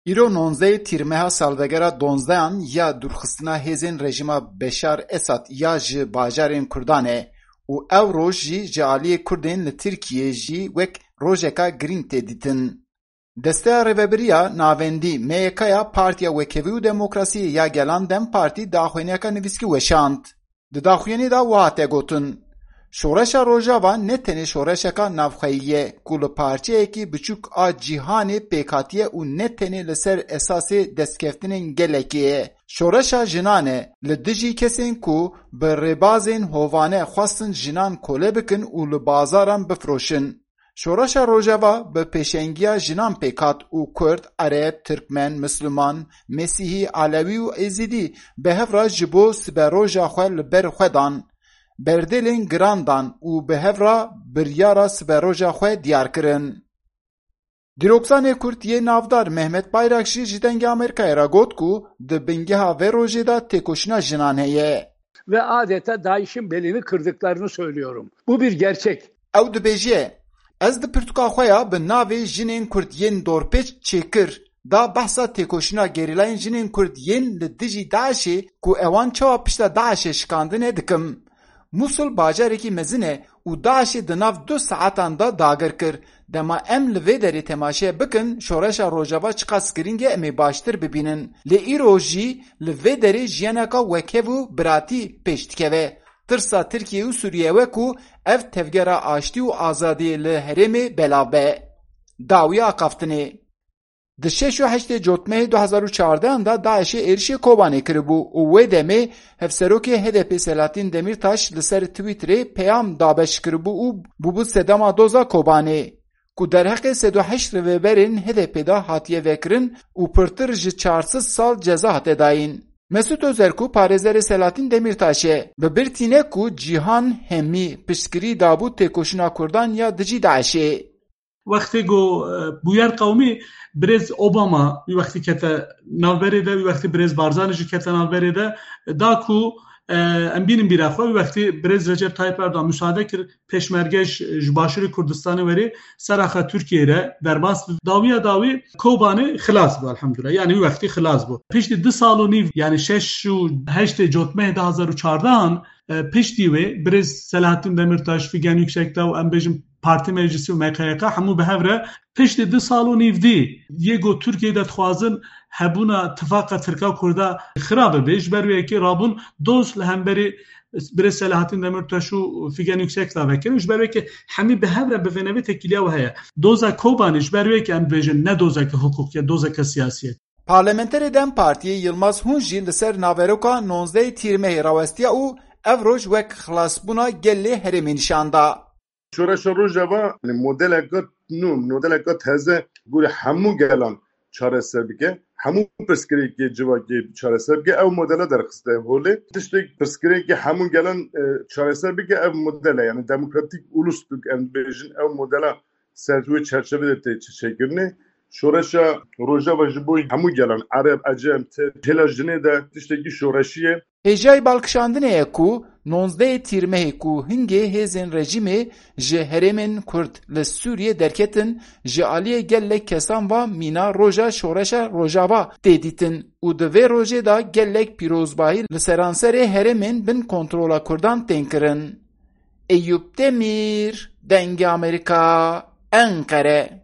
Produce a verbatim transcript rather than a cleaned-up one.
Îro nonzdehê tîrmeha salvegera donzdeyan ya durxistina hêzên rejima Beşar Esad ya ji bajarên Kurdanê û ev roj jî ji aliyê Kurdên li Tirkiyeyê jî wek rojeka girîng tê dîtin. Desteya Rêveberiya Navendî M Y K'ya Partiya Wekevî û Demokrasiyê ya Gelan Dem Partî daxuyaniyeka nivîskî weşand. Di daxuyanî de wiha hate gotin. Şoreşa Rojava ne tenê şoreşeka navxeyî ye ku li parçeyekî biçûk a cîhanê pêkhatiye û ne tenê li ser esasê destkeftînên gelekê ye. Şoreşa jinan e li dijî kesên ku bi rêbazên hovane xwastin jinan kole bikin û li bazaran bifroşin. Şoreşa Rojava bi pêşengiya jinan pêkhat û Kurd, Ereb, Tirkmen, Misliman, Mesîhî, Alewî û Êzidî bi hev re ji bo siberoja xwe li ber xwe dan. Berdelên giran dan û bi hev re biryara siberoja xwe diyar kirin. Dîroksanê Kurd yê navdar Mehmet Bayrakçî ji dengê Amerîkayê re got ku di bingeha vê rojê de têkoşîna jinan heye. Ve adeta DAEŞ'in belini kırdıklarını söylüyorum. Bu bir gerçek. Ew dibêje, ez di pirtûka xwe ya bi navê jinên Kurd yên dorpêç çêkir da behsa têkoşîna gerîlayên jinên Kurd yên li dijî DAEŞê ku ewan çawa pişta DAEŞê şikandine dikim. Musul bajarekî mezin e û DAEŞê di nav du saetan da dagir kir. Dema em li vê derê temaşe bikin şoreşa Rojava çi qas girîng e em ê baştir bibînin. Lê îro jî li vê derê jiyaneka wekev û biratî pêş dikeve. Tirsa Tirkiye û Sûriye we ku ev tevgera aştî û azadiyê li herêmê belav be. Dawiya qaftinê. Di şeş û heştê Cotmehê du hezar û çardehan da DAEŞê êrişê Kobanê kiribû û wê demê hevserokê H D P Selahattin Demirtaş li ser Twitterê peyam dabeş kiribû û bûbû sedema doza Kobanê. Ku derheqê sed û heşt rêveberên H D P'de hatiye vekirin û pirtir ji çarsız sal ceza hate dayîn. Mesut Özer ku parêzerê Selahattin Demirtaşê bi birtîne ku cîhan hemî piştgirî dabû têkoşîna Kurdan ya dijî DAEŞê. وقتی گو بویر قومی برز اوباما وقتی که تا نوبری ده وقتی برز بارزانش که تا نوبری ده داکو ام بینیم بیرخوا وقتی برز رجب تایپ اردوغان müsaade kir peşmergeş başarı Kurdistan'ı veri saraxa Türkiye'ye derbas daviya davi Kobanı xilas bu elhamdülillah yani vaqti xilas bu pişti du saloni yani şeş şu heşte Cotmeh du hezar û çardehan pişti ve Brez Selahattin Demirtaş Figen Yüksekdağ û em bêjin Parti Meclisi û M K Y K hemû bi hev re piştî du sal û nîvdî yê got Tirkiyeyê de dixwazin hebûna tifaka Tirka Kurda xirab bibe ji ber wê yekê rabûn doz li hemberî Brez Selahattin Demirtaş û Figen Yüksekdağ vekirin ji ber wê yekê hemî bi hev re bi vê nevê tekîliya we heye. Doza Kobanê ji ber wê yekê em dibêjin ne dozeke hukuk ya dozeke siyasiyet. Parlamenterê Dem Partiyê Yılmaz Hun jî li ser naveroka nonzdehê tîrmehê rawestiya û ev roj wek xilasbûna gelê herêmê nîşan da. Şoreşa Rojava modeleka nû modeleka teze gure hemû gelan çareser bike hemû pirsgirêkê civakê çareser bike ev modela derxiste holê tiştek pirsgirêkê hemû gelan çareser bike ev modela yani demokratik ulus em bêjin ev modela ser wê çerçevede tê çêkirine şoreşa Rojava ji bo hemû gelan Ereb, Ecem, Têla jinê de tiştekî şoreşiye. Hêjayê balkişandinê ye ku nonzdehê tîrmehê ku hingê hêzên rejîmê ji herêmên Kurd li Sûriye derketin ji aliyê gelek kesan ve mîna roja şoreşa Rojava tê dîtin û di vê rojê de gelek pîrozbahî li seranserê herêmên bin kontrola Kurdan tên kirin. Eyüp Demir, Dengê Amerîka, Enkere.